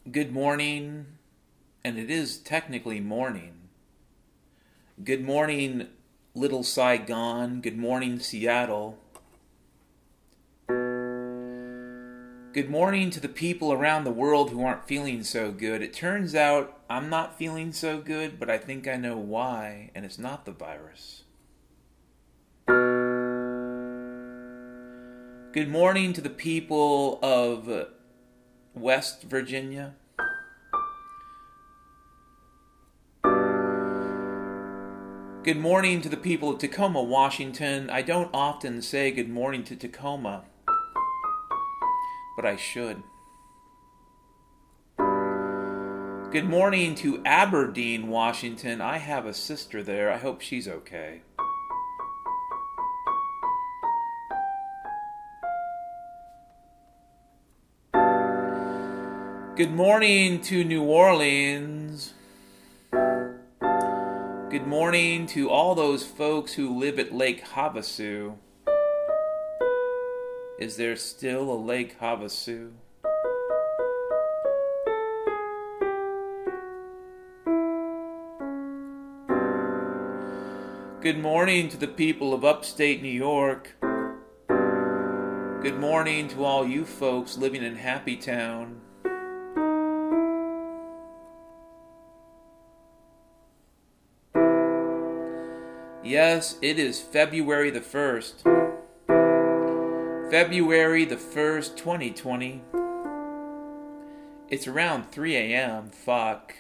Good morning, and it is technically morning. Good morning, Little Saigon. Good morning, Seattle. Good morning to the people around the world who aren't feeling so good. It turns out I'm not feeling so good, but I think I know why, and it's not the virus. Good morning to the people of West Virginia. Good morning to the people of Tacoma, Washington. I don't often say good morning to Tacoma, but I should. Good morning to Aberdeen, Washington. I have a sister there. I hope she's okay. Good morning to New Orleans. Good morning to all those folks who live at Lake Havasu. Is there still a Lake Havasu? Good morning to the people of upstate New York. Good morning to all you folks living in Happy Town. Yes, it is February the 1st. February the 1st, 2020. It's around 3 a.m. Fuck.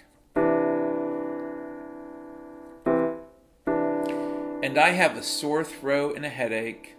And I have a sore throat and a headache.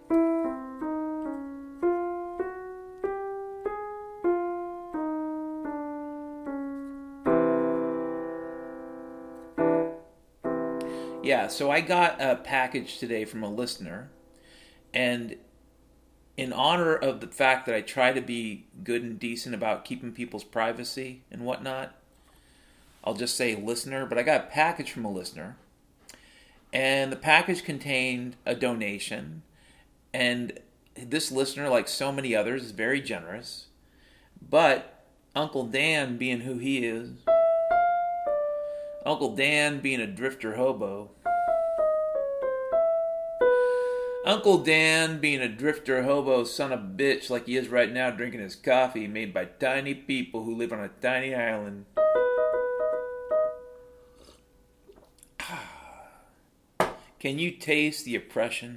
Yeah, so I got a package today from a listener, and in honor of the fact that I try to be good and decent about keeping people's privacy and whatnot, I'll just say listener, but I got a package from a listener, and the package contained a donation, and this listener, like so many others, is very generous, but Uncle Dan, being who he is, Uncle Dan being a drifter hobo, Uncle Dan being a drifter hobo son of a bitch like he is right now drinking his coffee made by tiny people who live on a tiny island. Can you taste the oppression?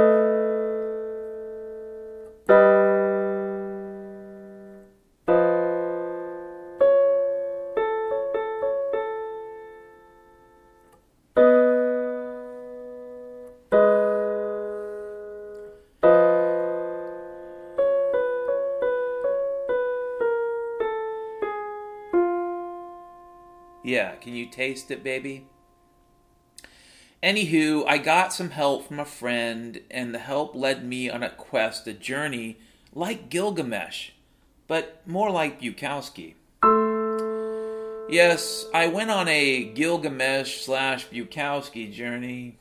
Yeah, can you taste it, baby? Anywho, I got some help from a friend, and the help led me on a quest, a journey like Gilgamesh, but more like Bukowski. Yes, I went on a Gilgamesh / Bukowski journey.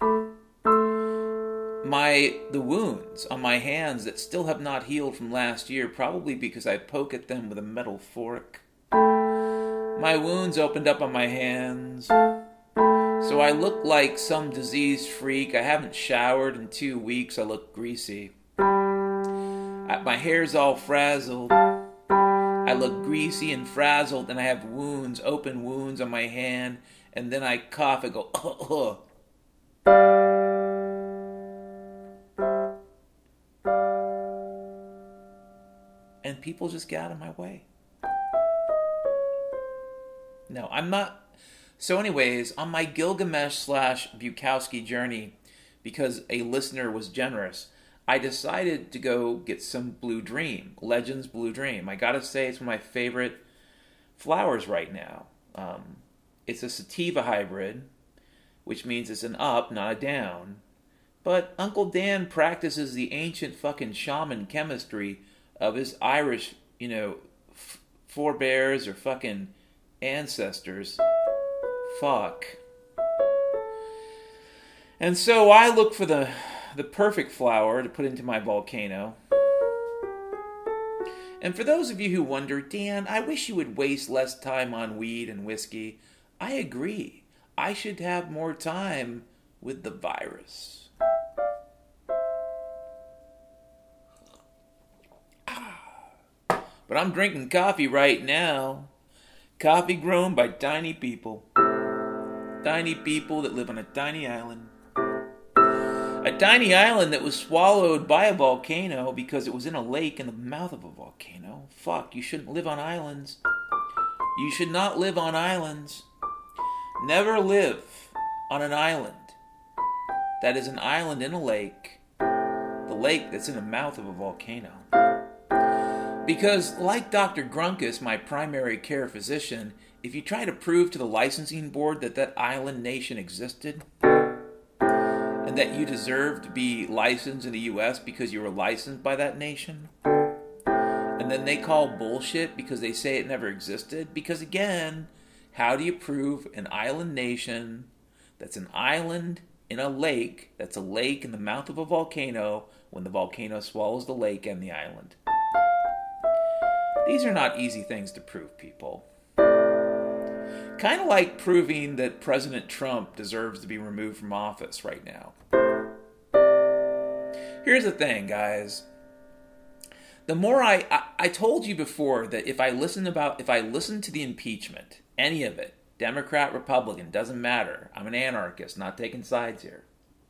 The wounds on my hands that still have not healed from last year, probably because I poke at them with a metal fork. My wounds opened up on my hands. So I look like some diseased freak. I haven't showered in 2 weeks. I look greasy. My hair's all frazzled. I look greasy and frazzled, and I have wounds, open wounds on my hand. And then I cough and go, and people just get out of my way. No, I'm not. So anyways, on my Gilgamesh / Bukowski journey, because a listener was generous, I decided to go get some Blue Dream, Legends Blue Dream. I gotta say, it's one of my favorite flowers right now. It's a sativa hybrid, which means it's an up, not a down. But Uncle Dan practices the ancient fucking shaman chemistry of his Irish, forebears or fucking ancestors. Fuck. And so I look for the perfect flower to put into my volcano. And for those of you who wonder, Dan, I wish you would waste less time on weed and whiskey. I agree. I should have more time with the virus. But I'm drinking coffee right now. Coffee grown by tiny people. Tiny people that live on a tiny island. A tiny island that was swallowed by a volcano because it was in a lake in the mouth of a volcano. Fuck, you shouldn't live on islands. You should not live on islands. Never live on an island that is an island in a lake. The lake that's in the mouth of a volcano. Because, like Dr. Grunkus, my primary care physician, if you try to prove to the licensing board that that island nation existed, and that you deserve to be licensed in the U.S. because you were licensed by that nation, and then they call bullshit because they say it never existed, because again, how do you prove an island nation that's an island in a lake, that's a lake in the mouth of a volcano, when the volcano swallows the lake and the island? These are not easy things to prove, people. Kind of like proving that President Trump deserves to be removed from office right now. Here's the thing, guys. The more I told you before that if I listen to the impeachment, any of it, Democrat, Republican, doesn't matter. I'm an anarchist, not taking sides here.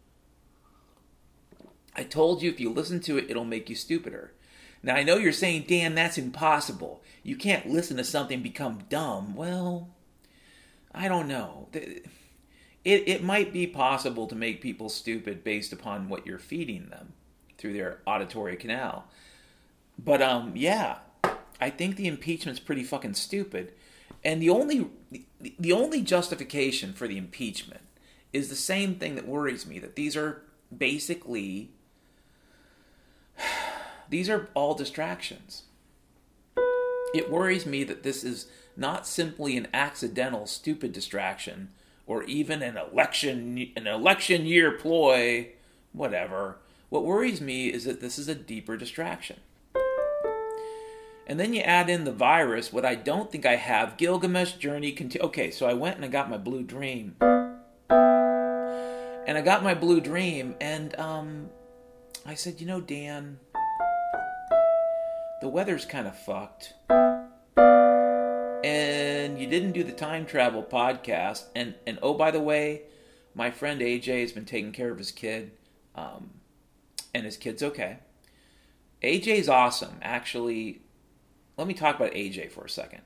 I told you if you listen to it, it'll make you stupider. Now, I know you're saying, Dan, that's impossible. You can't listen to something become dumb. Well, I don't know. It might be possible to make people stupid based upon what you're feeding them through their auditory canal. But, yeah, I think the impeachment's pretty fucking stupid. And the only justification for the impeachment is the same thing that worries me, that these are basically... These are all distractions. It worries me that this is not simply an accidental, stupid distraction, or even an election year ploy, whatever. What worries me is that this is a deeper distraction. And then you add in the virus, what I don't think I have, Gilgamesh Journey. Okay, so I went and I got my blue dream. And I got my blue dream, and I said, you know, Dan... the weather's kind of fucked. And you didn't do the time travel podcast. And oh, by the way, my friend AJ has been taking care of his kid. And his kid's okay. AJ's awesome. Actually, let me talk about AJ for a second.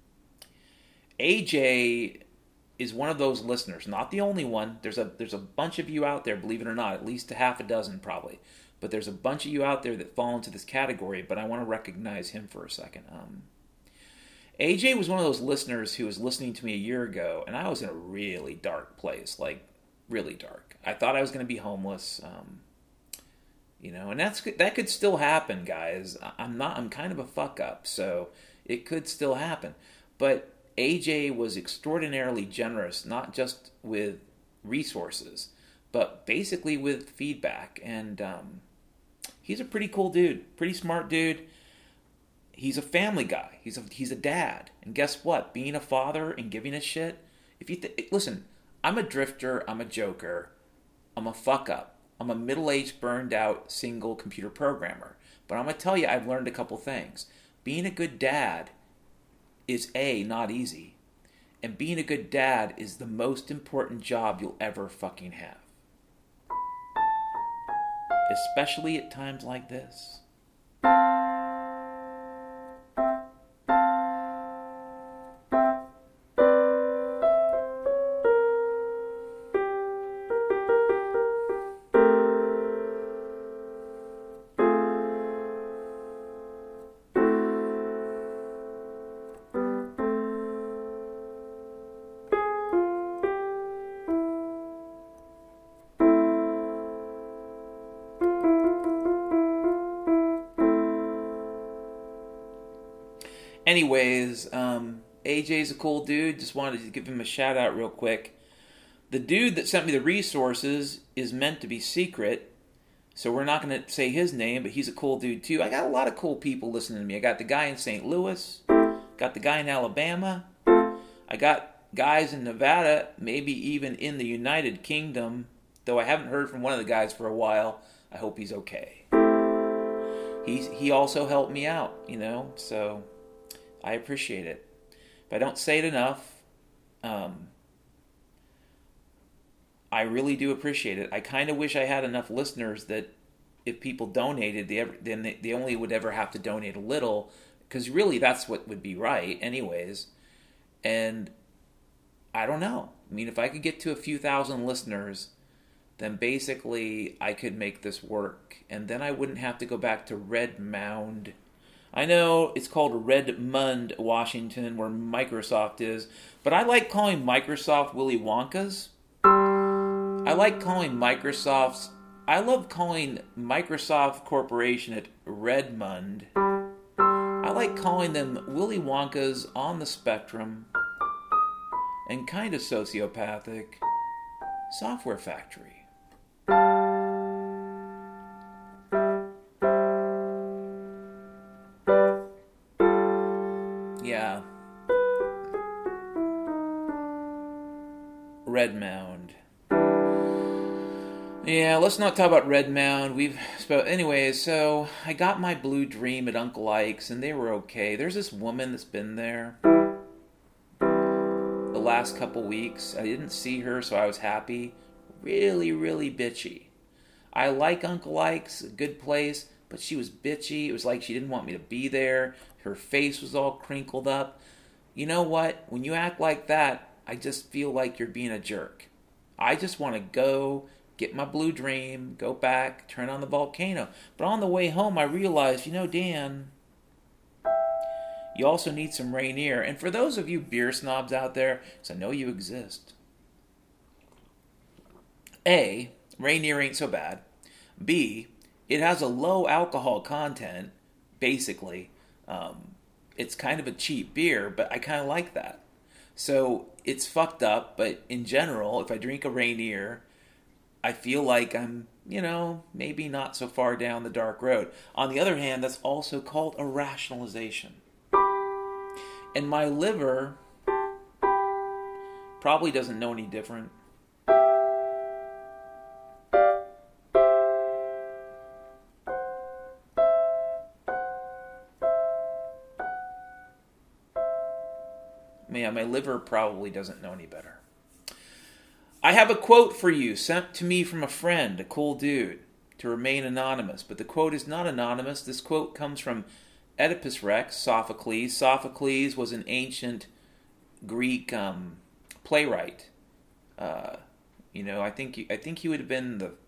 AJ is one of those listeners, not the only one. There's a bunch of you out there, believe it or not, at least a half a dozen probably. But there's a bunch of you out there that fall into this category, but I want to recognize him for a second. AJ was one of those listeners who was listening to me a year ago, and I was in a really dark place, like really dark. I thought I was going to be homeless, and that could still happen, guys. I'm kind of a fuck up, so it could still happen. But AJ was extraordinarily generous, not just with resources, but basically with feedback, and he's a pretty cool dude, pretty smart dude. He's a family guy. He's a dad, and guess what? Being a father and giving a shit. If you listen, I'm a drifter. I'm a joker. I'm a fuck up. I'm a middle-aged, burned-out, single computer programmer. But I'm gonna tell you, I've learned a couple things. Being a good dad is not easy, and being a good dad is the most important job you'll ever fucking have. Especially at times like this. Anyways, AJ's a cool dude. Just wanted to give him a shout out real quick. The dude that sent me the resources is meant to be secret, So we're not going to say his name, but he's a cool dude too. I got a lot of cool people listening to me. I got the guy in St. Louis, got the guy in Alabama, I got guys in Nevada, maybe even in the United Kingdom, though I haven't heard from one of the guys for a while. I hope he's okay. He also helped me out, so I appreciate it. If I don't say it enough, I really do appreciate it. I kind of wish I had enough listeners that if people donated, they only would ever have to donate a little, because really that's what would be right anyways. And I don't know. I mean, if I could get to a few thousand listeners, then basically I could make this work. And then I wouldn't have to go back to Red Mound. I know it's called Redmond, Washington, where Microsoft is, but I like calling Microsoft Willy Wonka's. I love calling Microsoft Corporation at Redmond. I like calling them Willy Wonka's on the spectrum and kind of sociopathic software factory. Yeah. Red Mound. Yeah, let's not talk about Red Mound. Anyways, so I got my Blue Dream at Uncle Ike's, and they were okay. There's this woman that's been there the last couple weeks. I didn't see her, so I was happy. Really, really bitchy. I like Uncle Ike's, a good place, but she was bitchy. It was like she didn't want me to be there. Her face was all crinkled up. You know what? When you act like that, I just feel like you're being a jerk. I just want to go get my Blue Dream, go back, turn on the volcano. But on the way home, I realized, Dan, you also need some Rainier. And for those of you beer snobs out there, because I know you exist, A, Rainier ain't so bad. B, it has a low alcohol content, basically. It's kind of a cheap beer, but I kind of like that. So it's fucked up, but in general, if I drink a Rainier, I feel like I'm, maybe not so far down the dark road. On the other hand, that's also called a rationalization. And my liver probably doesn't know any different. Yeah, my liver probably doesn't know any better. I have a quote for you sent to me from a friend, a cool dude, to remain anonymous. But the quote is not anonymous. This quote comes from Oedipus Rex, Sophocles. Sophocles was an ancient Greek playwright. I think he would have been the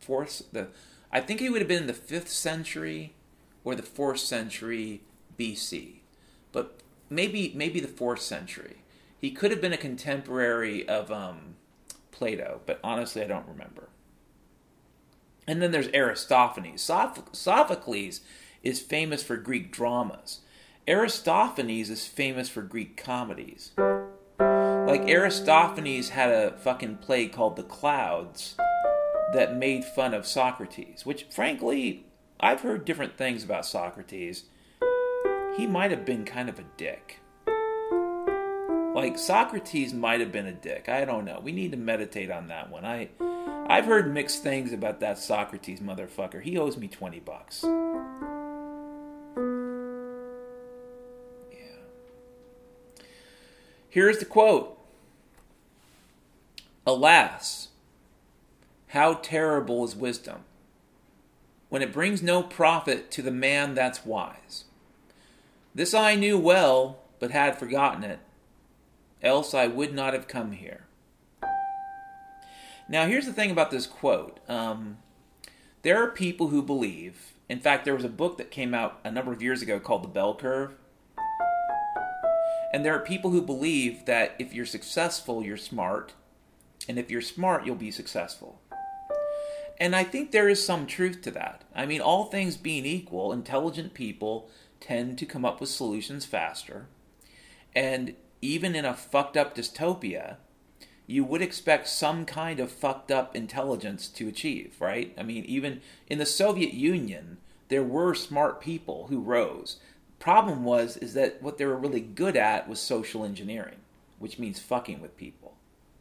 fifth century or the 4th century BC, but maybe the 4th century. He could have been a contemporary of Plato, but honestly, I don't remember. And then there's Aristophanes. Sophocles is famous for Greek dramas. Aristophanes is famous for Greek comedies. Like, Aristophanes had a fucking play called The Clouds that made fun of Socrates, which, frankly, I've heard different things about Socrates. He might have been kind of a dick. Like, Socrates might have been a dick. I don't know. We need to meditate on that one. I've heard mixed things about that Socrates motherfucker. He owes me $20. Yeah. Here's the quote. Alas, how terrible is wisdom, when it brings no profit to the man that's wise. This I knew well, but had forgotten it, else I would not have come here. Now, here's the thing about this quote. There are people who believe, in fact, there was a book that came out a number of years ago called The Bell Curve. And there are people who believe that if you're successful, you're smart. And if you're smart, you'll be successful. And I think there is some truth to that. I mean, all things being equal, intelligent people tend to come up with solutions faster. And even in a fucked up dystopia, you would expect some kind of fucked up intelligence to achieve, right? I mean, even in the Soviet Union, there were smart people who rose. Problem is that what they were really good at was social engineering, which means fucking with people.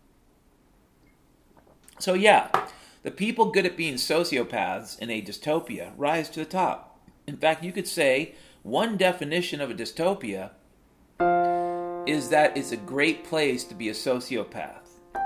So yeah, the people good at being sociopaths in a dystopia rise to the top. In fact, you could say one definition of a dystopia is that it's a great place to be a sociopath.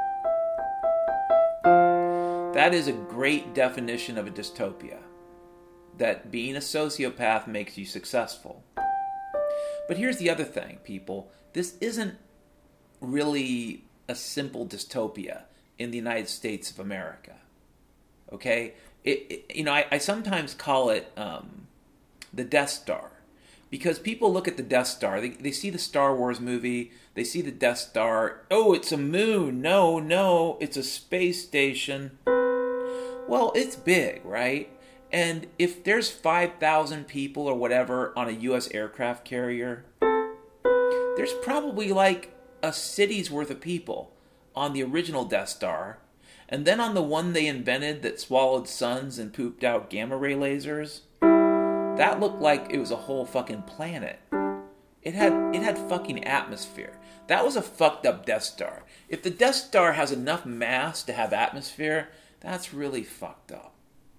That is a great definition of a dystopia. That being a sociopath makes you successful. But here's the other thing, people. This isn't really a simple dystopia in the United States of America. Okay? I sometimes call it the Death Star. Because people look at the Death Star, they see the Star Wars movie, they see the Death Star, oh, it's a moon, no, it's a space station. Well, it's big, right? And if there's 5,000 people or whatever on a U.S. aircraft carrier, there's probably like a city's worth of people on the original Death Star, and then on the one they invented that swallowed suns and pooped out gamma ray lasers, that looked like it was a whole fucking planet. It had fucking atmosphere. That was a fucked up Death Star. If the Death Star has enough mass to have atmosphere, that's really fucked up.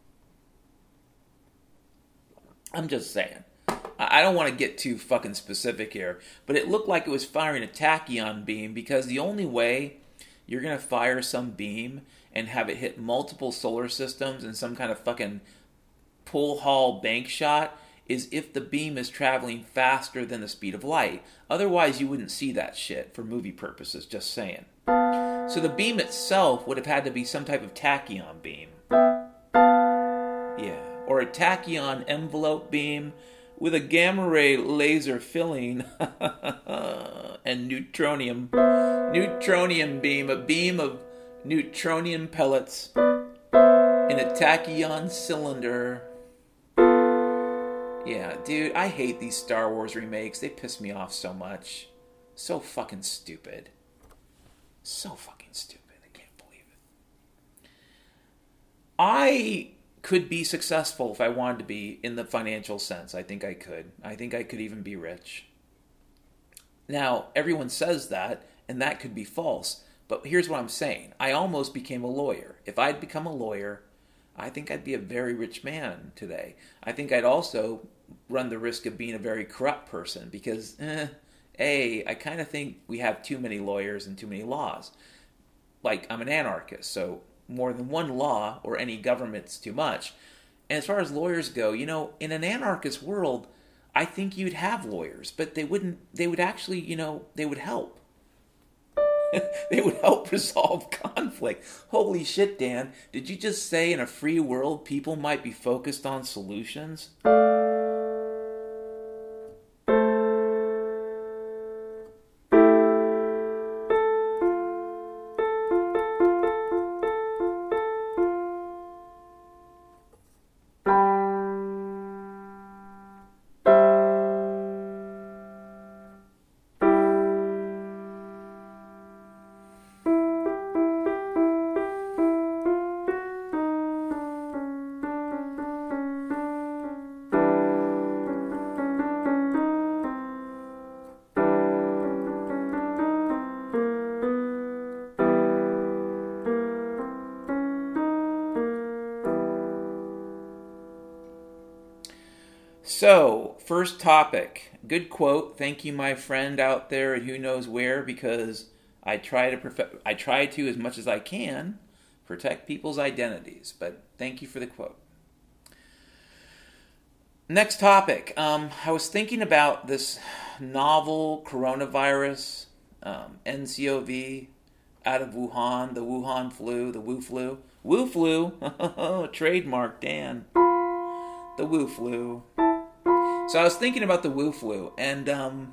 I'm just saying. I don't want to get too fucking specific here, but it looked like it was firing a tachyon beam, because the only way you're going to fire some beam and have it hit multiple solar systems in some kind of fucking pull haul bank shot is if the beam is traveling faster than the speed of light. Otherwise, you wouldn't see that shit for movie purposes, just saying. So the beam itself would have had to be some type of tachyon beam. Yeah. Or a tachyon envelope beam with a gamma ray laser filling and neutronium beam, a beam of neutronium pellets in a tachyon cylinder. Yeah, dude, I hate these Star Wars remakes. They piss me off so much. So fucking stupid. So fucking stupid. I can't believe it. I could be successful if I wanted to be in the financial sense. I think I could. I think I could even be rich. Now, everyone says that, and that could be false. But here's what I'm saying. I almost became a lawyer. If I'd become a lawyer, I think I'd be a very rich man today. I think I'd also run the risk of being a very corrupt person because, I kind of think we have too many lawyers and too many laws. Like, I'm an anarchist, so more than one law or any government's too much. And as far as lawyers go, in an anarchist world, I think you'd have lawyers, but they would actually, they would help. They would help resolve conflict. Holy shit, Dan. Did you just say in a free world people might be focused on solutions? So, first topic. Good quote. Thank you, my friend out there at who knows where, because I try to, as much as I can, protect people's identities. But thank you for the quote. Next topic. I was thinking about this novel coronavirus, NCOV, out of Wuhan, the Wuhan flu, the Wu flu. Wu flu, trademark, Dan. The Wu flu. So I was thinking about the Wu flu, and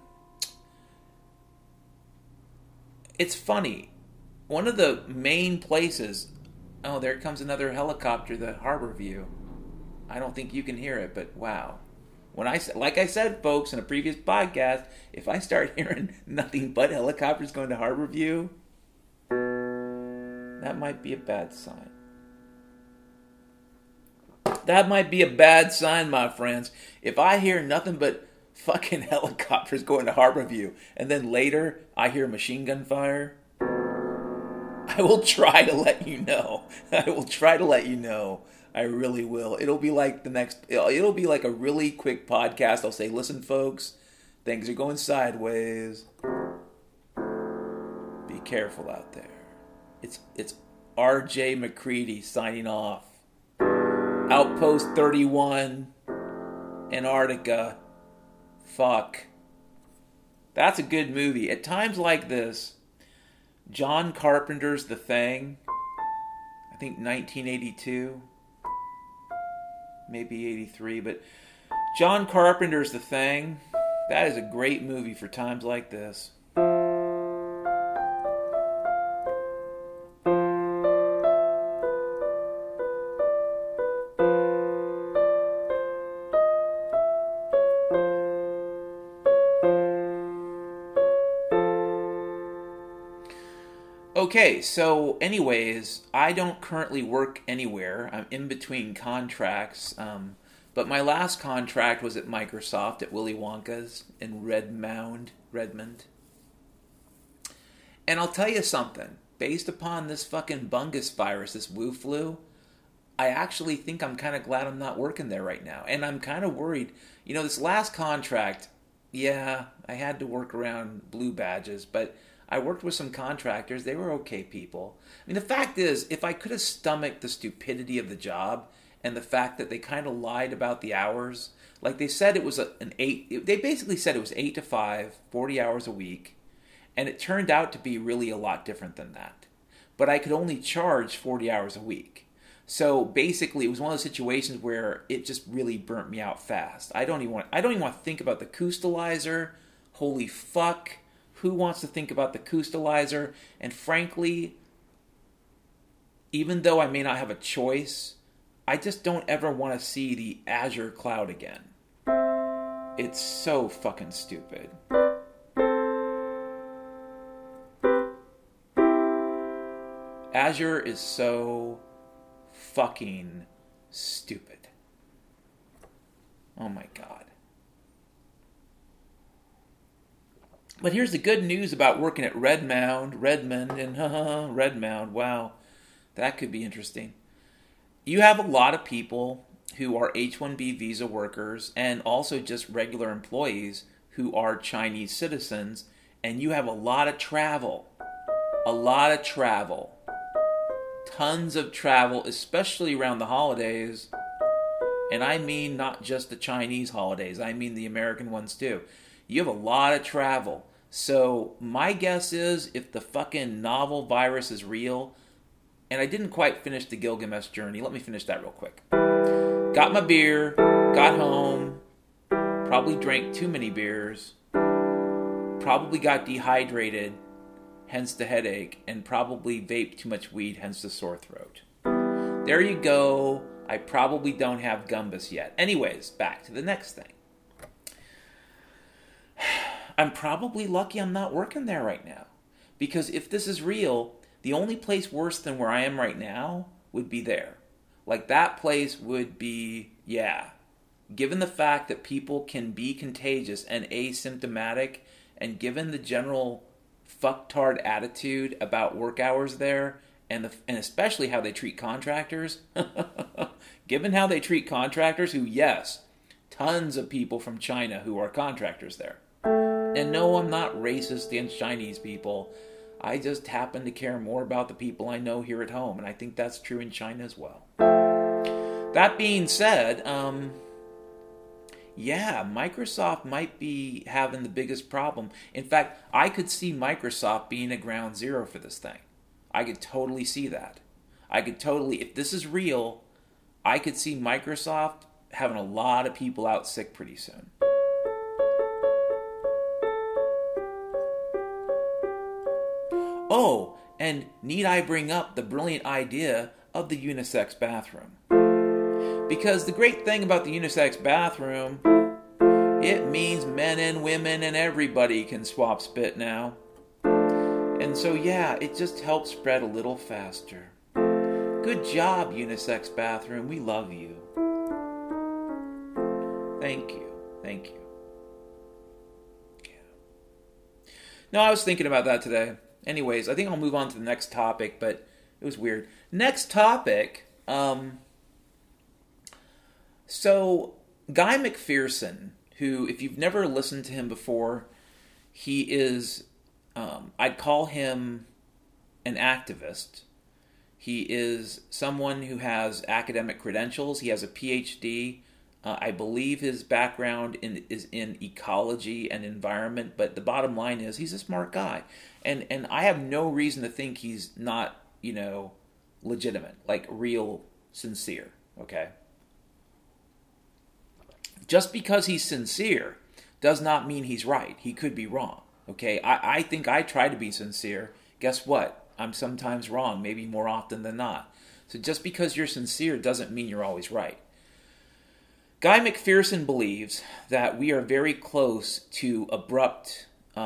it's funny. One of the main places... Oh, there comes another helicopter, the Harbor View. I don't think you can hear it, but wow. Like I said, folks, in a previous podcast, if I start hearing nothing but helicopters going to Harbor View, That might be a bad sign. That might be a bad sign, my friends. If I hear nothing but fucking helicopters going to Harborview, and then later I hear machine gun fire, I will try to let you know. I will try to let you know. I really will. It'll be like it'll be like a really quick podcast. I'll say, listen, folks, things are going sideways. Be careful out there. It's RJ McCready signing off. Outpost 31, Antarctica. Fuck. That's a good movie. At times like this, John Carpenter's The Thing, I think 1982, maybe 83, but John Carpenter's The Thing, that is a great movie for times like this. Okay, so anyways, I don't currently work anywhere. I'm in between contracts, but my last contract was at Microsoft at Willy Wonka's in Redmond. And I'll tell you something, based upon this fucking bungus virus, this Wu flu, I actually think I'm kind of glad I'm not working there right now. And I'm kind of worried. You know, this last contract, yeah, I had to work around blue badges, but I worked with some contractors. They were okay people. I mean, the fact is, if I could have stomached the stupidity of the job and the fact that they kind of lied about the hours, like they said it was they basically said it was 8 to 5, 40 hours a week, and it turned out to be really a lot different than that. But I could only charge 40 hours a week. So basically, it was one of those situations where it just really burnt me out fast. I don't even want to think about the Coostalizer. Holy fuck. Who wants to think about the Coostalizer? And frankly, even though I may not have a choice, I just don't ever want to see the Azure cloud again. It's so fucking stupid. Azure is so fucking stupid. Oh my god. But here's the good news about working at Redmond, and Redmond. Wow, that could be interesting. You have a lot of people who are H-1B visa workers and also just regular employees who are Chinese citizens, and you have a lot of travel. Tons of travel, especially around the holidays. And I mean not just the Chinese holidays, I mean the American ones too. You have a lot of travel. So my guess is if the fucking novel virus is real, and I didn't quite finish the Gilgamesh journey. Let me finish that real quick. Got my beer, got home, probably drank too many beers, probably got dehydrated, hence the headache, and probably vaped too much weed, hence the sore throat. There you go. I probably don't have gumbus yet. Anyways, back to the next thing. I'm probably lucky I'm not working there right now. Because if this is real, the only place worse than where I am right now would be there. Like that place would be, yeah. Given the fact that people can be contagious and asymptomatic, and given the general fucktard attitude about work hours there, and especially how they treat contractors, given how they treat contractors who, yes, tons of people from China who are contractors there. And no, I'm not racist against Chinese people. I just happen to care more about the people I know here at home, and I think that's true in China as well. That being said, yeah, Microsoft might be having the biggest problem. In fact, I could see Microsoft being a ground zero for this thing. I could totally see that. If this is real, I could see Microsoft having a lot of people out sick pretty soon. Oh, and need I bring up the brilliant idea of the unisex bathroom? Because the great thing about the unisex bathroom, it means men and women and everybody can swap spit now. And so, yeah, it just helps spread a little faster. Good job, unisex bathroom. We love you. Thank you. Thank you. Yeah. No, I was thinking about that today. Anyways, I think I'll move on to the next topic, but it was weird. Next topic. So, Guy McPherson, who, if you've never listened to him before, he is, I'd call him an activist. He is someone who has academic credentials. He has a PhD. I believe his background is in ecology and environment, but the bottom line is he's a smart guy. And I have no reason to think he's not, legitimate, like real sincere, okay? Just because he's sincere does not mean he's right. He could be wrong, okay? I think I try to be sincere. Guess what? I'm sometimes wrong, maybe more often than not. So just because you're sincere doesn't mean you're always right. Guy McPherson believes that we are very close to abrupt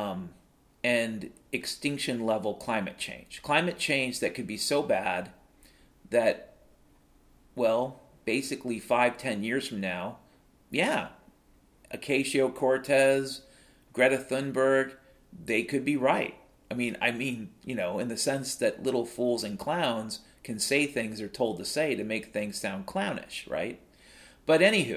and extinction level climate change. Climate change that could be so bad that, well, basically 5-10 years from now, yeah, Ocasio-Cortez, Greta Thunberg, they could be right. I mean, in the sense that little fools and clowns can say things they're told to say to make things sound clownish, right? But anywho,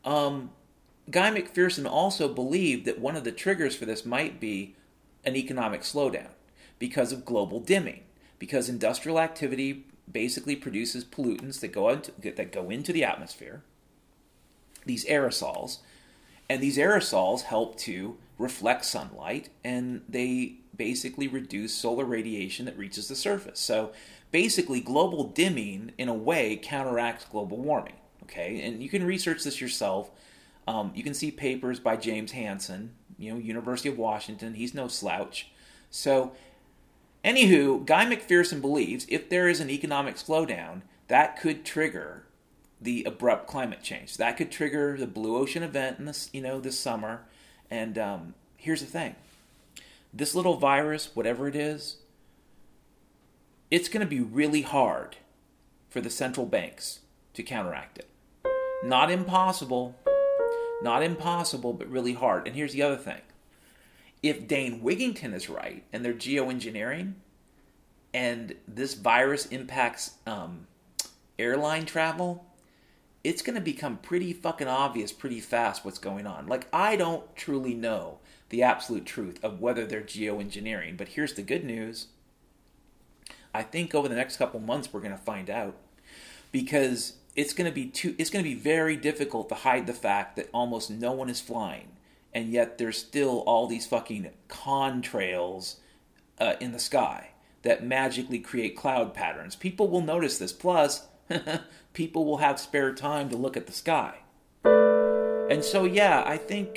Guy McPherson also believed that one of the triggers for this might be an economic slowdown because of global dimming, because industrial activity basically produces pollutants that go into the atmosphere, these aerosols, and these aerosols help to reflect sunlight, and they basically reduce solar radiation that reaches the surface. So basically, global dimming, in a way, counteracts global warming. Okay, and you can research this yourself. You can see papers by James Hansen, University of Washington. He's no slouch. So, anywho, Guy McPherson believes if there is an economic slowdown, that could trigger the abrupt climate change. That could trigger the blue ocean event in this summer. And here's the thing: this little virus, whatever it is, it's going to be really hard for the central banks to counteract it. Not impossible, but really hard. And here's the other thing. If Dane Wigington is right, and they're geoengineering, and this virus impacts airline travel, it's going to become pretty fucking obvious pretty fast what's going on. Like, I don't truly know the absolute truth of whether they're geoengineering, but here's the good news. I think over the next couple months we're going to find out, because it's going to be very difficult to hide the fact that almost no one is flying, and yet there's still all these fucking contrails in the sky that magically create cloud patterns. People will notice this. Plus, people will have spare time to look at the sky. And so, yeah, I think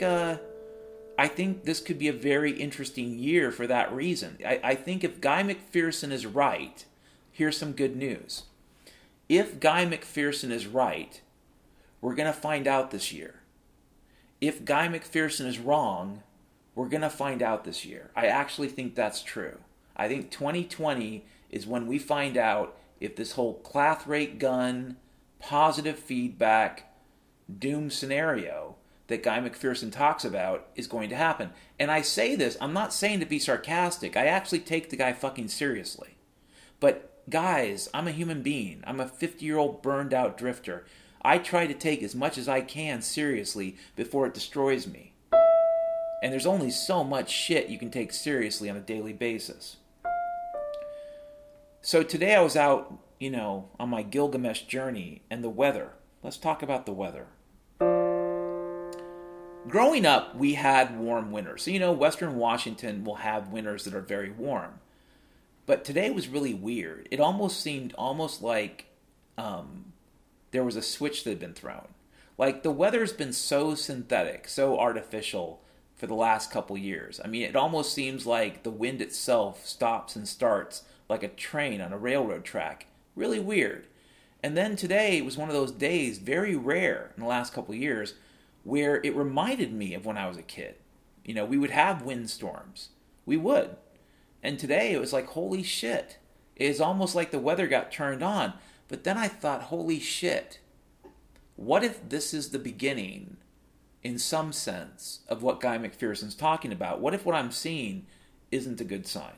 this could be a very interesting year for that reason. I think if Guy McPherson is right, here's some good news. If Guy McPherson is right, we're going to find out this year. If Guy McPherson is wrong, we're going to find out this year. I actually think that's true. I think 2020 is when we find out if this whole Clathrate gun, positive feedback, doom scenario that Guy McPherson talks about is going to happen. And I say this, I'm not saying to be sarcastic. I actually take the guy fucking seriously. But guys, I'm a human being. I'm a 50-year-old burned out drifter. I try to take as much as I can seriously before it destroys me. And there's only so much shit you can take seriously on a daily basis. So today I was out, on my Gilgamesh journey, and the weather. Let's talk about the weather. Growing up, we had warm winters. So, Western Washington will have winters that are very warm. But today was really weird. It almost seemed like there was a switch that had been thrown. Like, the weather's been so synthetic, so artificial for the last couple years. I mean, it almost seems like the wind itself stops and starts like a train on a railroad track. Really weird. And then today was one of those days, very rare in the last couple years, where it reminded me of when I was a kid. We would have windstorms. We would. And today it was like, holy shit. It's almost like the weather got turned on. But then I thought, holy shit. What if this is the beginning, in some sense, of what Guy McPherson's talking about? What if what I'm seeing isn't a good sign?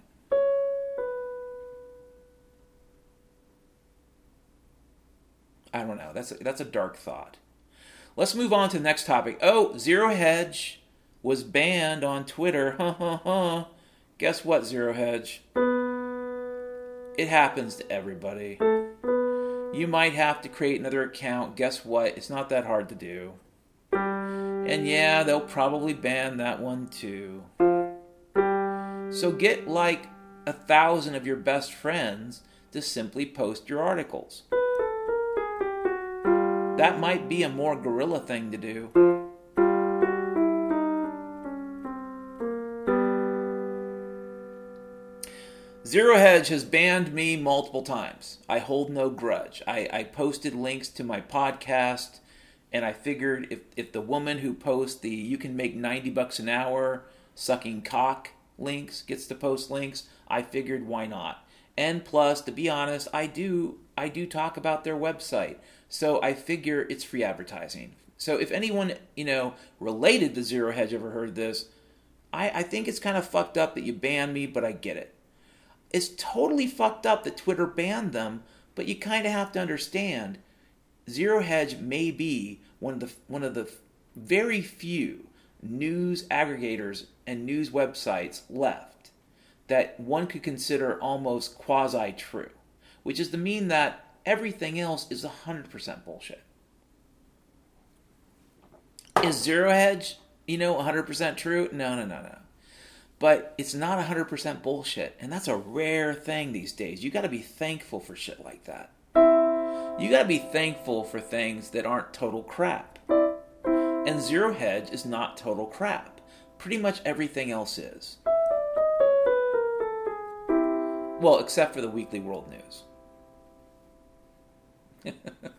I don't know. That's a dark thought. Let's move on to the next topic. Oh, Zero Hedge was banned on Twitter. Guess what, Zero Hedge? It happens to everybody. You might have to create another account. Guess what? It's not that hard to do. And yeah, they'll probably ban that one too. So get like 1,000 of your best friends to simply post your articles. That might be a more guerrilla thing to do. Zero Hedge has banned me multiple times. I hold no grudge. I posted links to my podcast, and I figured if the woman who posts the "you can make $90 an hour sucking cock" links gets to post links, I figured why not. And plus, to be honest, I do talk about their website, so I figure it's free advertising. So if anyone related to Zero Hedge ever heard this, I think it's kind of fucked up that you banned me, but I get it. It's totally fucked up that Twitter banned them, but you kind of have to understand, Zero Hedge may be one of the very few news aggregators and news websites left that one could consider almost quasi-true, which is to mean that everything else is 100% bullshit. Is Zero Hedge, 100% true? No. But it's not 100% bullshit, and that's a rare thing these days. You got to be thankful for shit like that. You got to be thankful for things that aren't total crap. And Zero Hedge is not total crap. Pretty much everything else is. Well, except for the Weekly World News.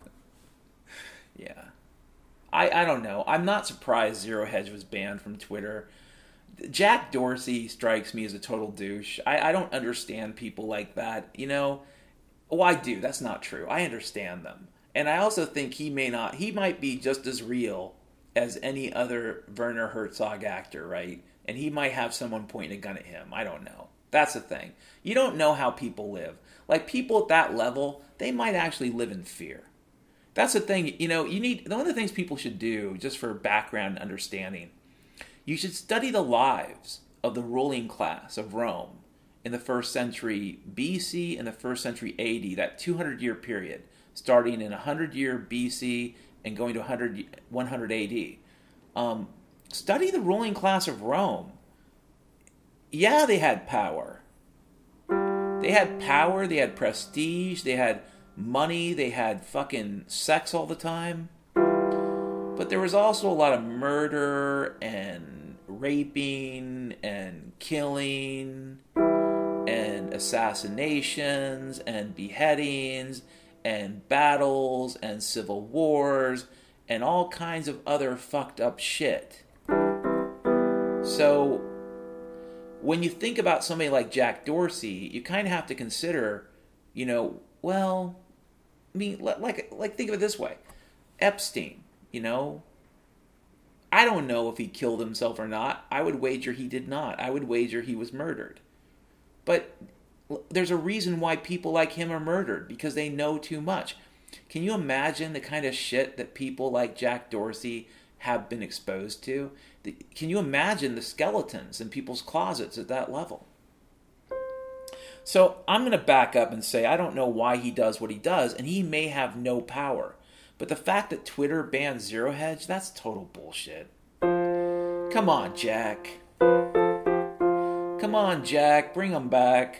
Yeah. I don't know. I'm not surprised Zero Hedge was banned from Twitter. Jack Dorsey strikes me as a total douche. I don't understand people like that. Oh, I do. That's not true. I understand them. And I also think he might be just as real as any other Werner Herzog actor, right? And he might have someone pointing a gun at him. I don't know. That's the thing. You don't know how people live. Like, people at that level, they might actually live in fear. That's the thing. One of the things people should do, just for background understanding, you should study the lives of the ruling class of Rome in the 1st century BC and the 1st century AD, that 200-year period, starting in 100-year BC and going to 100 AD. Study the ruling class of Rome. Yeah, they had power. They had power, they had prestige, they had money, they had fucking sex all the time. But there was also a lot of murder and raping and killing and assassinations and beheadings and battles and civil wars and all kinds of other fucked up shit. So when you think about somebody like Jack Dorsey, you kind of have to consider, think of it this way. Epstein, I don't know if he killed himself or not. I would wager he did not. I would wager he was murdered. But there's a reason why people like him are murdered, because they know too much. Can you imagine the kind of shit that people like Jack Dorsey have been exposed to? Can you imagine the skeletons in people's closets at that level? So I'm going to back up and say I don't know why he does what he does, and he may have no power. But the fact that Twitter banned Zero Hedge, that's total bullshit. Come on, Jack. Come on, Jack. Bring him back.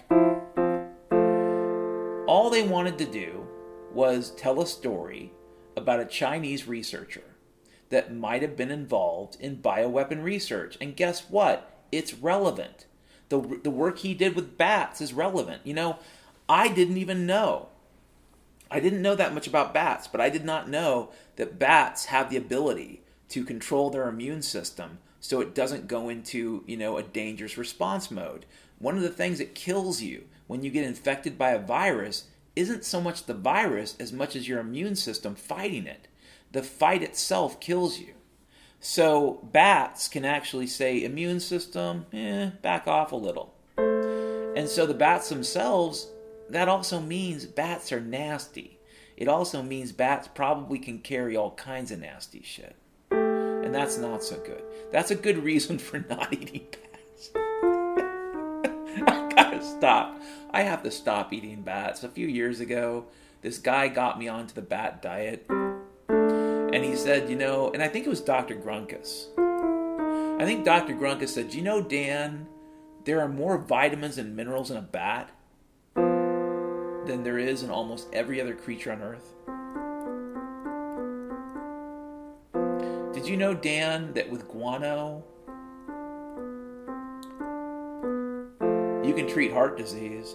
All they wanted to do was tell a story about a Chinese researcher that might have been involved in bioweapon research. And guess what? It's relevant. The work he did with bats is relevant. I didn't even know. I didn't know that much about bats, but I did not know that bats have the ability to control their immune system so it doesn't go into, a dangerous response mode. One of the things that kills you when you get infected by a virus isn't so much the virus as much as your immune system fighting it. The fight itself kills you. So bats can actually say, immune system, back off a little. And so the bats themselves, that also means bats are nasty. It also means bats probably can carry all kinds of nasty shit. And that's not so good. That's a good reason for not eating bats. I gotta stop. I have to stop eating bats. A few years ago, this guy got me onto the bat diet. And he said, and I think it was Dr. Grunkus. I think Dr. Grunkus said, Dan, there are more vitamins and minerals in a bat than there is in almost every other creature on Earth. Did you know, Dan, that with guano, you can treat heart disease?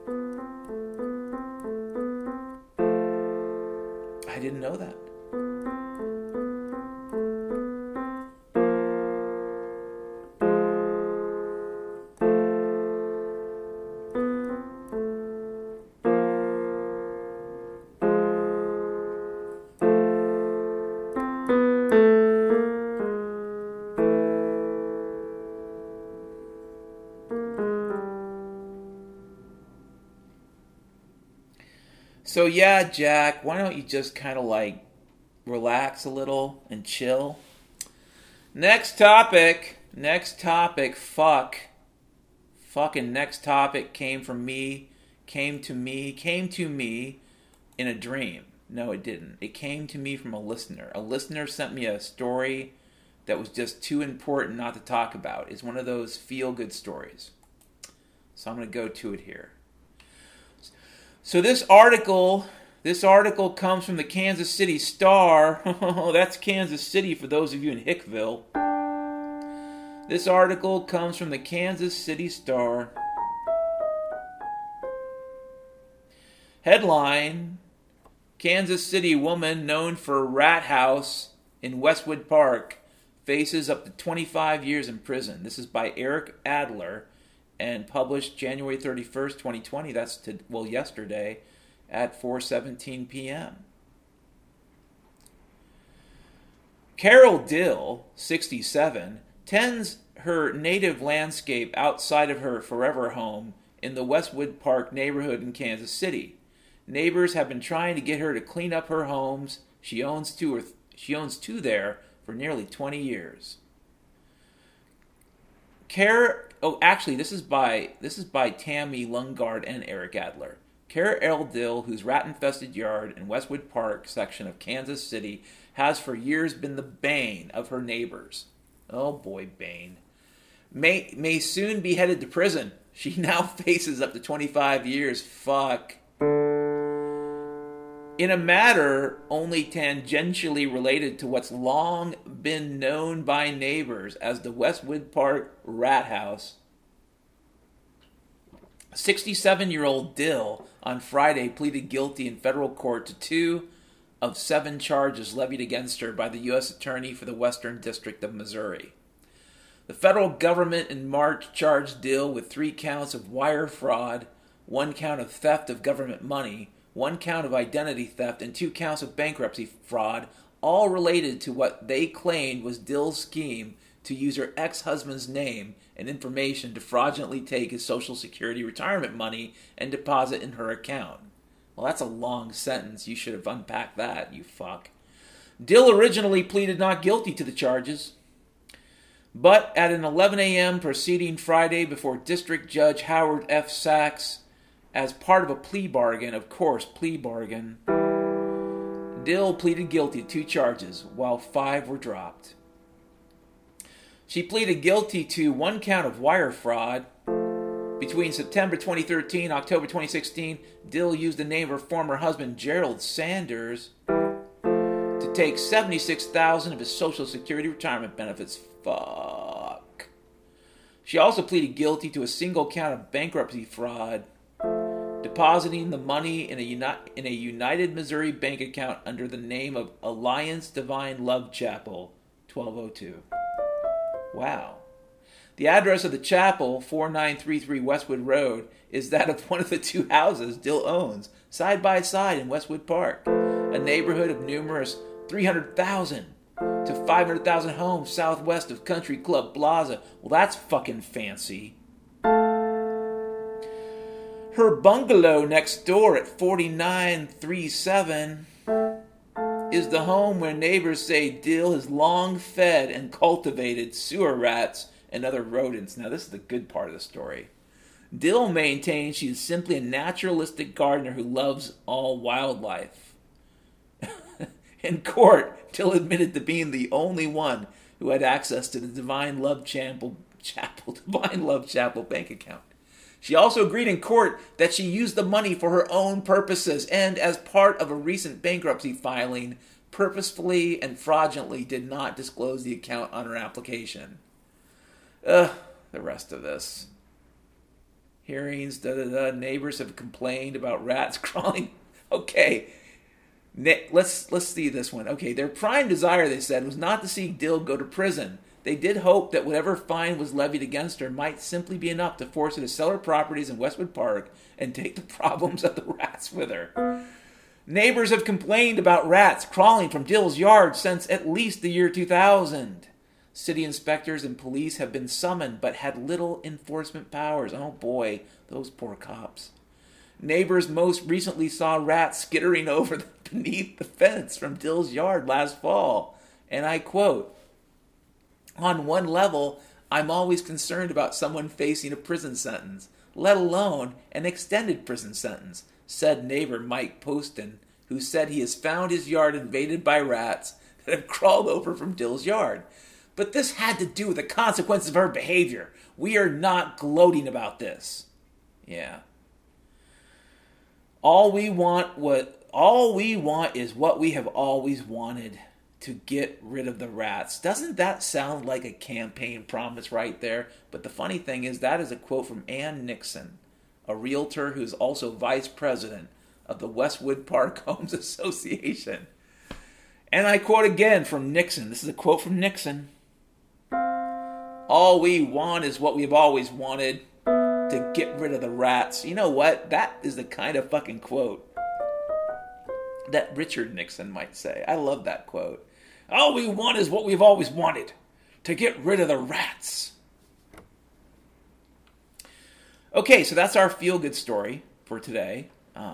I didn't know that. So yeah, Jack, why don't you just kind of relax a little and chill? Next topic. Fucking next topic came to me in a dream. No, it didn't. It came to me from a listener. A listener sent me a story that was just too important not to talk about. It's one of those feel-good stories. So I'm going to go to it here. So this article comes from the Kansas City Star. That's Kansas City for those of you in Hickville. This article comes from the Kansas City Star. Headline: Kansas City woman known for rat house in Westwood Park faces up to 25 years in prison. This is by Eric Adler and published January 31st, 2020. That's yesterday at 4:17 p.m. Carol Dill, 67, tends her native landscape outside of her forever home in the Westwood Park neighborhood in Kansas City. Neighbors have been trying to get her to clean up her homes. She owns two there for nearly 20 years. This is by Tammy Lungard and Eric Adler. Kara L. Dill, whose rat-infested yard in Westwood Park section of Kansas City has for years been the bane of her neighbors. Oh boy, bane. May soon be headed to prison. She now faces up to 25 years. Fuck. In a matter only tangentially related to what's long been known by neighbors as the Westwood Park Rat House, 67-year-old Dill on Friday pleaded guilty in federal court to 2 of 7 charges levied against her by the U.S. Attorney for the Western District of Missouri. The federal government in March charged Dill with 3 counts of wire fraud, 1 count of theft of government money, 1 count of identity theft, and 2 counts of bankruptcy fraud, all related to what they claimed was Dill's scheme to use her ex-husband's name and information to fraudulently take his Social Security retirement money and deposit in her account. Well, that's a long sentence. You should have unpacked that, you fuck. Dill originally pleaded not guilty to the charges, but at an 11 a.m. proceeding Friday before District Judge Howard F. Sachs, as part of a plea bargain, Dill pleaded guilty to 2 charges, while 5 were dropped. She pleaded guilty to 1 count of wire fraud. Between September 2013 and October 2016, Dill used the name of her former husband, Gerald Sanders, to take $76,000 of his Social Security retirement benefits. Fuck. She also pleaded guilty to a single count of bankruptcy fraud, depositing the money in a United Missouri bank account under the name of Alliance Divine Love Chapel, 1202. Wow. The address of the chapel, 4933 Westwood Road, is that of one of the two houses Dill owns, side by side in Westwood Park, a neighborhood of numerous 300,000 to 500,000 homes southwest of Country Club Plaza. Well, that's fucking fancy. Her bungalow next door at 4937 is the home where neighbors say Dill has long fed and cultivated sewer rats and other rodents. Now, this is the good part of the story. Dill maintains she is simply a naturalistic gardener who loves all wildlife. In court, Dill admitted to being the only one who had access to the Divine Love Chapel bank account. She also agreed in court that she used the money for her own purposes and, as part of a recent bankruptcy filing, purposefully and fraudulently did not disclose the account on her application. The rest of this. Hearings, neighbors have complained about rats crawling. Okay, let's see this one. Okay, their prime desire, they said, was not to see Dill go to prison. They did hope that whatever fine was levied against her might simply be enough to force her to sell her properties in Westwood Park and take the problems of the rats with her. Neighbors have complained about rats crawling from Dill's yard since at least the year 2000. City inspectors and police have been summoned but had little enforcement powers. Oh boy, those poor cops. Neighbors most recently saw rats skittering over beneath the fence from Dill's yard last fall. And I quote, "On one level, I'm always concerned about someone facing a prison sentence, let alone an extended prison sentence," said neighbor Mike Poston, who said he has found his yard invaded by rats that have crawled over from Dill's yard. But this had to do with the consequences of her behavior. We are not gloating about this. Yeah. All we want is what we have always wanted, to get rid of the rats. Doesn't that sound like a campaign promise right there? But the funny thing is that is a quote from Ann Nixon, a realtor who's also vice president of the Westwood Park Homes Association. And I quote again from Nixon. This is a quote from Nixon. "All we want is what we've always wanted, to get rid of the rats." You know what? That is the kind of fucking quote that Richard Nixon might say. I love that quote. All we want is what we've always wanted, to get rid of the rats. Okay, so that's our feel-good story for today.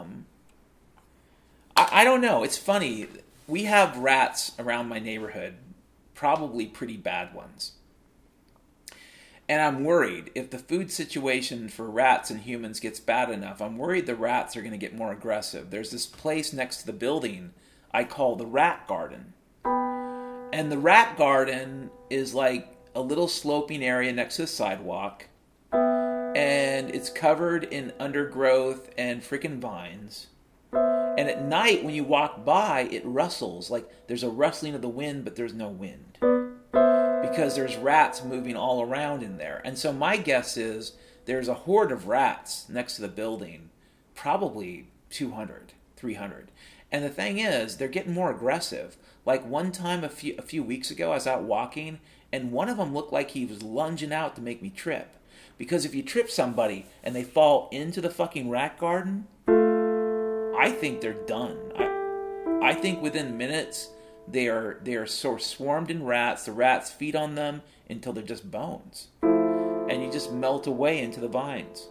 I don't know. It's funny. We have rats around my neighborhood, probably pretty bad ones. And I'm worried if the food situation for rats and humans gets bad enough, I'm worried the rats are going to get more aggressive. There's this place next to the building I call the Rat Garden. And the Rat Garden is like a little sloping area next to the sidewalk. And it's covered in undergrowth and freaking vines. And at night when you walk by, it rustles. Like there's a rustling of the wind, but there's no wind. Because there's rats moving all around in there. And so my guess is there's a horde of rats next to the building. Probably 200, 300. And the thing is, they're getting more aggressive. Like one time a few weeks ago, I was out walking, and one of them looked like he was lunging out to make me trip. Because if you trip somebody and they fall into the fucking rat garden, I think they're done. I think within minutes they are so swarmed in rats. The rats feed on them until they're just bones, and you just melt away into the vines.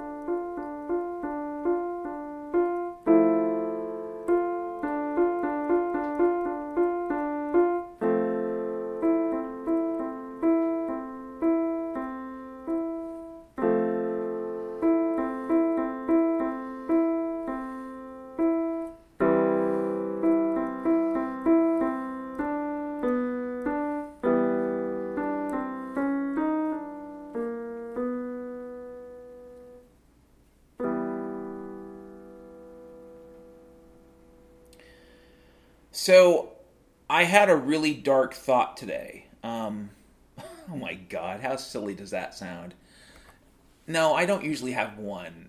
So, I had a really dark thought today. Oh my God, how silly does that sound? No, I don't usually have one.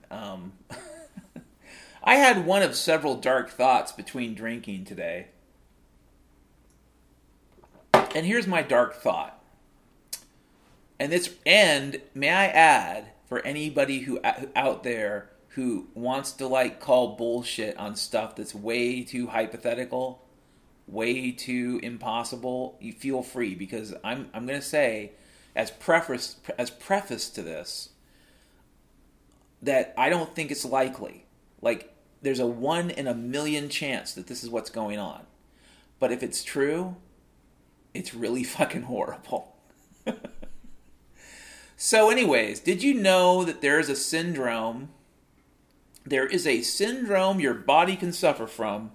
I had one of several dark thoughts between drinking today. And here's my dark thought. And may I add, for anybody who out there who wants to like call bullshit on stuff that's way too hypothetical, way too impossible, you feel free, because I'm going to say as preface to this that I don't think it's likely. Like, there's a 1 in a million chance that this is what's going on. But if it's true, it's really fucking horrible. So anyways, did you know that there is a syndrome your body can suffer from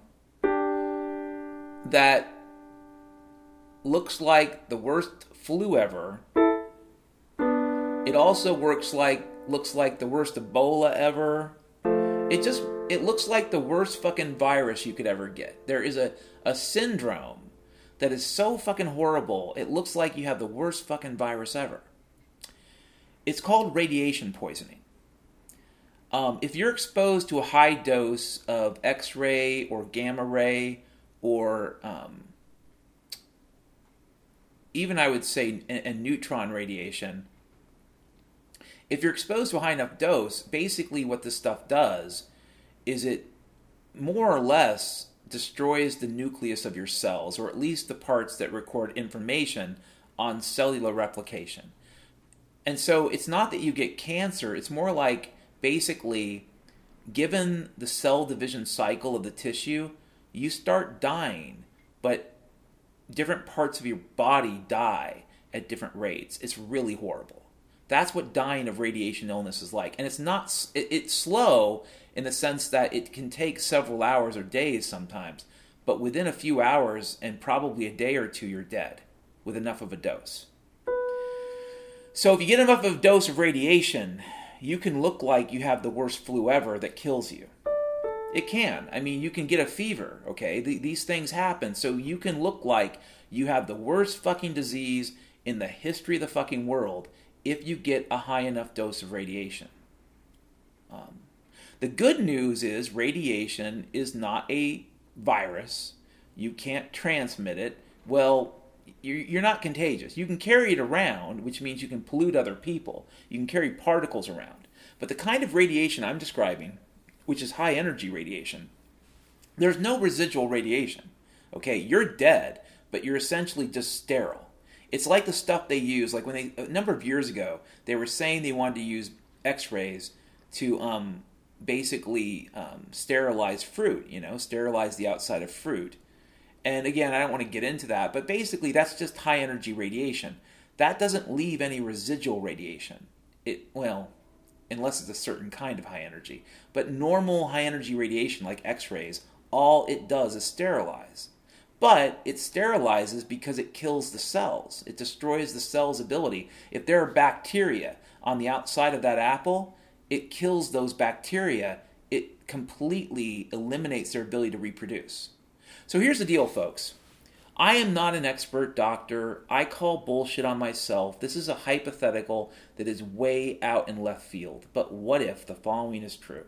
that looks like the worst flu ever? It also looks like the worst Ebola ever. It looks like the worst fucking virus you could ever get. There is a syndrome that is so fucking horrible, it looks like you have the worst fucking virus ever. It's called radiation poisoning. If you're exposed to a high dose of X-ray or gamma ray or even I would say a neutron radiation, if you're exposed to a high enough dose, basically what this stuff does is it more or less destroys the nucleus of your cells, or at least the parts that record information on cellular replication. And so it's not that you get cancer, it's more like basically, given the cell division cycle of the tissue, you start dying, but different parts of your body die at different rates. It's really horrible. That's what dying of radiation illness is like. And it's slow in the sense that it can take several hours or days sometimes, but within a few hours and probably a day or two, you're dead with enough of a dose. So if you get enough of a dose of radiation, you can look like you have the worst flu ever that kills you. It can. I mean, you can get a fever, okay? These things happen. So you can look like you have the worst fucking disease in the history of the fucking world if you get a high enough dose of radiation. The good news is radiation is not a virus. You can't transmit it. Well, you're not contagious. You can carry it around, which means you can pollute other people. You can carry particles around. But the kind of radiation I'm describing, which is high energy radiation, there's no residual radiation. Okay, you're dead, but you're essentially just sterile. It's like the stuff they use, like when a number of years ago, they were saying they wanted to use X-rays to basically sterilize fruit, sterilize the outside of fruit. And again, I don't want to get into that, but basically that's just high energy radiation. That doesn't leave any residual radiation. Unless it's a certain kind of high energy. But normal high energy radiation like X-rays, all it does is sterilize. But it sterilizes because it kills the cells. It destroys the cell's ability. If there are bacteria on the outside of that apple, it kills those bacteria. It completely eliminates their ability to reproduce. So here's the deal, folks. I am not an expert doctor. I call bullshit on myself. This is a hypothetical that is way out in left field. But what if the following is true?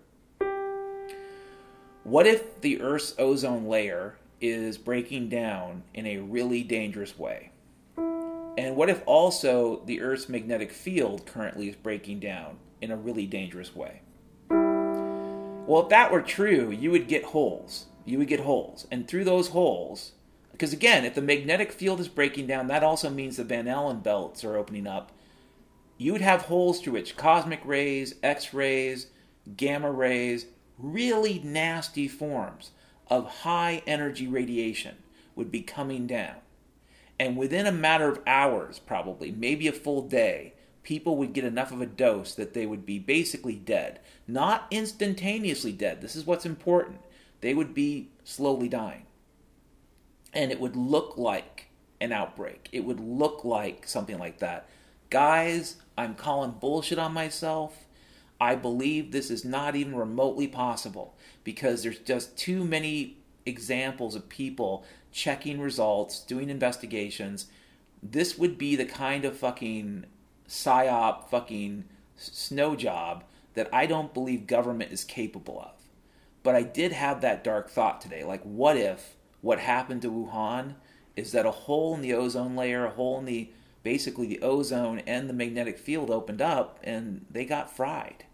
What if the Earth's ozone layer is breaking down in a really dangerous way? And what if also the Earth's magnetic field currently is breaking down in a really dangerous way? Well, if that were true, you would get holes. And through those holes, because again, if the magnetic field is breaking down, that also means the Van Allen belts are opening up. You would have holes through which cosmic rays, X-rays, gamma rays, really nasty forms of high energy radiation would be coming down. And within a matter of hours, probably, maybe a full day, people would get enough of a dose that they would be basically dead. Not instantaneously dead. This is what's important. They would be slowly dying. And it would look like an outbreak. It would look like something like that. Guys, I'm calling bullshit on myself. I believe this is not even remotely possible because there's just too many examples of people checking results, doing investigations. This would be the kind of fucking psyop fucking snow job that I don't believe government is capable of. But I did have that dark thought today. Like, what if what happened to Wuhan is that a hole in the ozone layer, a hole in the basically the ozone and the magnetic field opened up and they got fried.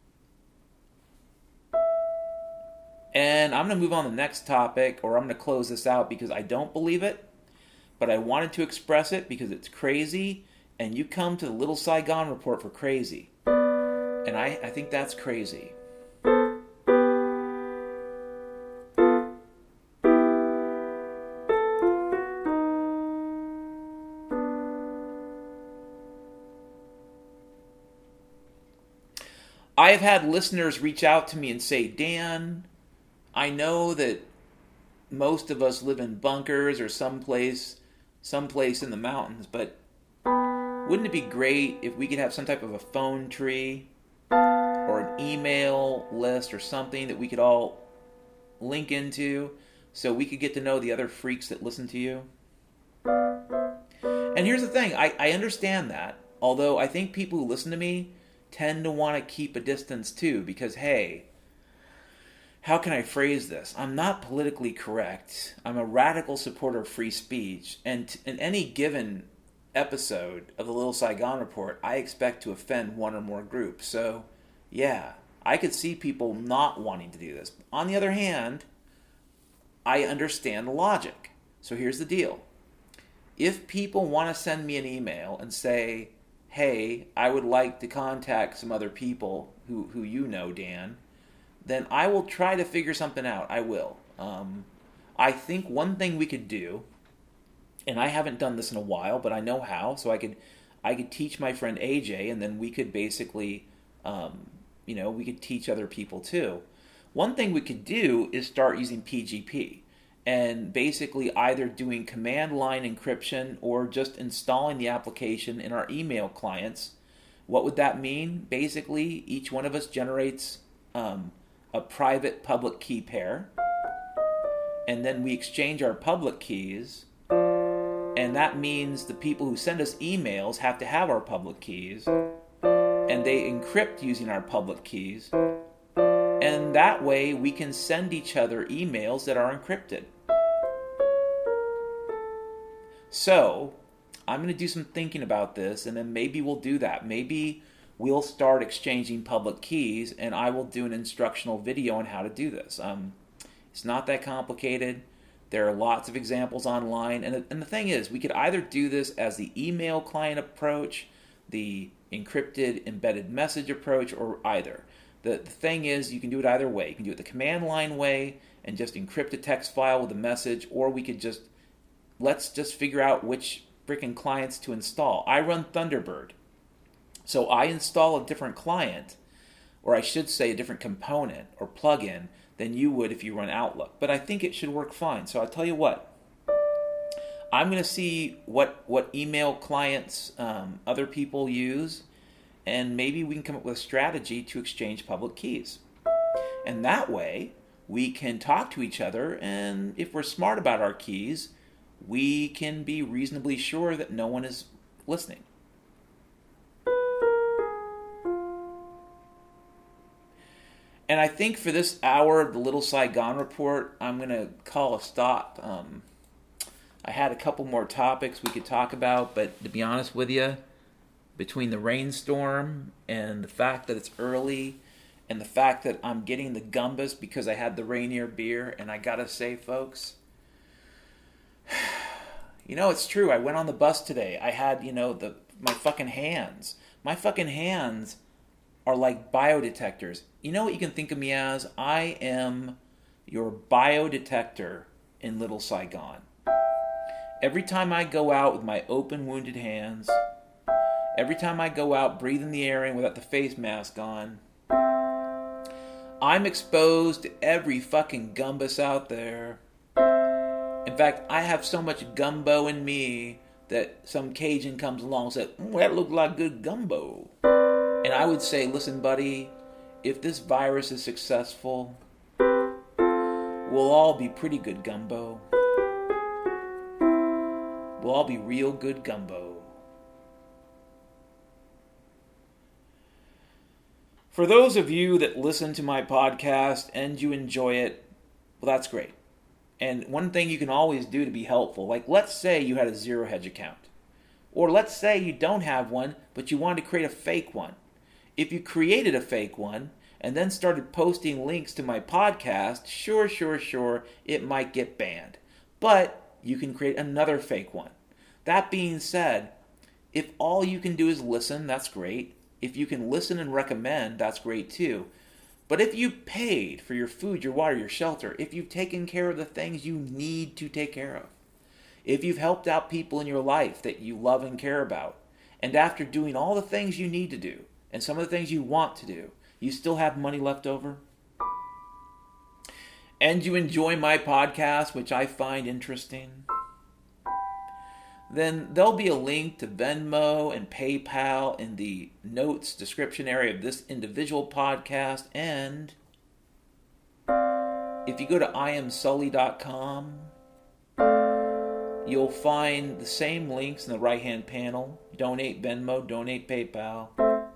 And I'm going to move on to the next topic, or I'm going to close this out because I don't believe it, but I wanted to express it because it's crazy, and you come to the Little Saigon Report for crazy. And I think that's crazy. I have had listeners reach out to me and say, Dan, I know that most of us live in bunkers or someplace in the mountains, but wouldn't it be great if we could have some type of a phone tree or an email list or something that we could all link into so we could get to know the other freaks that listen to you? And here's the thing, I understand that, although I think people who listen to me tend to want to keep a distance too, because hey, how can I phrase this? I'm not politically correct. I'm a radical supporter of free speech. And in any given episode of the Little Saigon Report, I expect to offend one or more groups. So, yeah, I could see people not wanting to do this. On the other hand, I understand the logic. So here's the deal. If people want to send me an email and say, hey, I would like to contact some other people who you know, Dan, then I will try to figure something out. I will. I think one thing we could do, and I haven't done this in a while, but I know how, so I could teach my friend AJ, and then we could basically, we could teach other people too. One thing we could do is start using PGP, and basically either doing command line encryption or just installing the application in our email clients. What would that mean? Basically, each one of us generates a private public key pair, and then we exchange our public keys, and that means the people who send us emails have to have our public keys, and they encrypt using our public keys, and that way we can send each other emails that are encrypted. So I'm going to do some thinking about this, and then maybe we'll do that. Maybe we'll start exchanging public keys, and I will do an instructional video on how to do this. It's not that complicated. There are lots of examples online, and the thing is, we could either do this as the email client approach, the encrypted embedded message approach, or either. The thing is, you can do it either way. You can do it the command line way and just encrypt a text file with a message, or we could let's just figure out which freaking clients to install. I run Thunderbird. So I install a different client, or I should say a different component or plugin than you would if you run Outlook. But I think it should work fine. So I'll tell you what. I'm going to see what email clients other people use, and maybe we can come up with a strategy to exchange public keys. And that way, we can talk to each other, and if we're smart about our keys, we can be reasonably sure that no one is listening. And I think for this hour of the Little Saigon Report, I'm going to call a stop. I had a couple more topics we could talk about, but to be honest with you, between the rainstorm and the fact that it's early and the fact that I'm getting the gumbus because I had the Rainier beer, and I got to say, folks, it's true. I went on the bus today. I had, my fucking hands. My fucking hands are like biodetectors. You know what you can think of me as? I am your biodetector in Little Saigon. Every time I go out with my open, wounded hands, every time I go out breathing the air in without the face mask on, I'm exposed to every fucking gumbus out there. In fact, I have so much gumbo in me that some Cajun comes along and says, that looked like good gumbo. And I would say, listen, buddy, if this virus is successful, we'll all be pretty good gumbo. We'll all be real good gumbo. For those of you that listen to my podcast and you enjoy it, well, that's great. And one thing you can always do to be helpful, like let's say you had a Zero Hedge account. Or let's say you don't have one, but you want to create a fake one. If you created a fake one and then started posting links to my podcast, sure, it might get banned. But you can create another fake one. That being said, if all you can do is listen, that's great. If you can listen and recommend, that's great too. But if you paid for your food, your water, your shelter, if you've taken care of the things you need to take care of, if you've helped out people in your life that you love and care about, and after doing all the things you need to do, and some of the things you want to do, you still have money left over, and you enjoy my podcast, which I find interesting, then there'll be a link to Venmo and PayPal in the notes description area of this individual podcast. And if you go to iamsully.com, you'll find the same links in the right-hand panel. Donate Venmo, donate PayPal.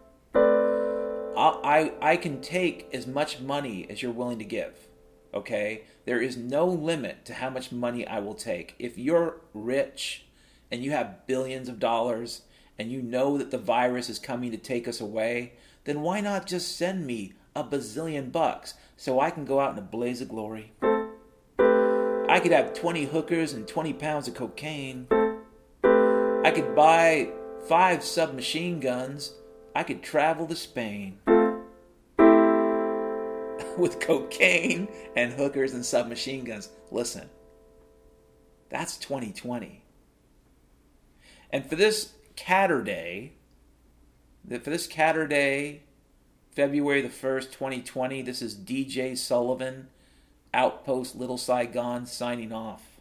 I can take as much money as you're willing to give. Okay? There is no limit to how much money I will take. If you're rich and you have billions of dollars and you know that the virus is coming to take us away, then why not just send me a bazillion bucks so I can go out in a blaze of glory? I could have 20 hookers and 20 pounds of cocaine. I could buy 5 submachine guns. I could travel to Spain with cocaine and hookers and submachine guns. Listen, that's 2020. And for this Catterday, February the 1st, 2020, this is DJ Sullivan, Outpost Little Saigon, signing off.